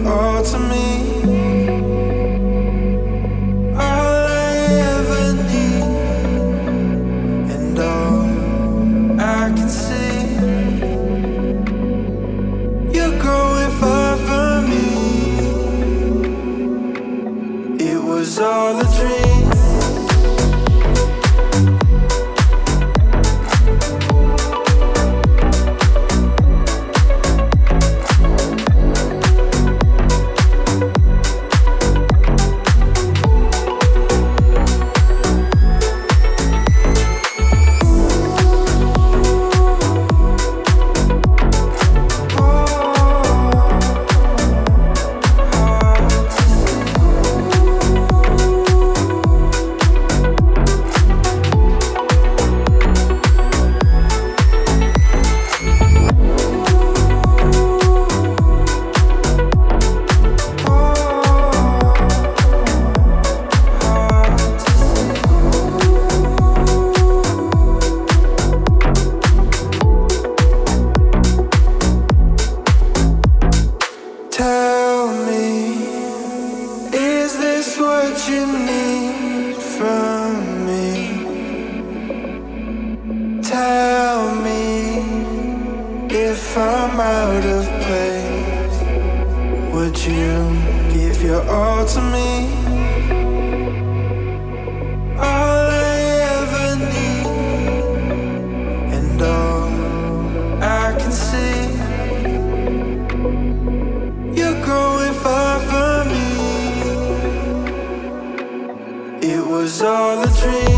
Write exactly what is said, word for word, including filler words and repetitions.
all to me. All I ever need, and all I can see. You're going far from me. It was all a dream. Tell me, is this what you need from me? Tell me if I'm out of place. Would you give your all to me? All I ever need, and all I can see. You're going far from me. It was all a dream.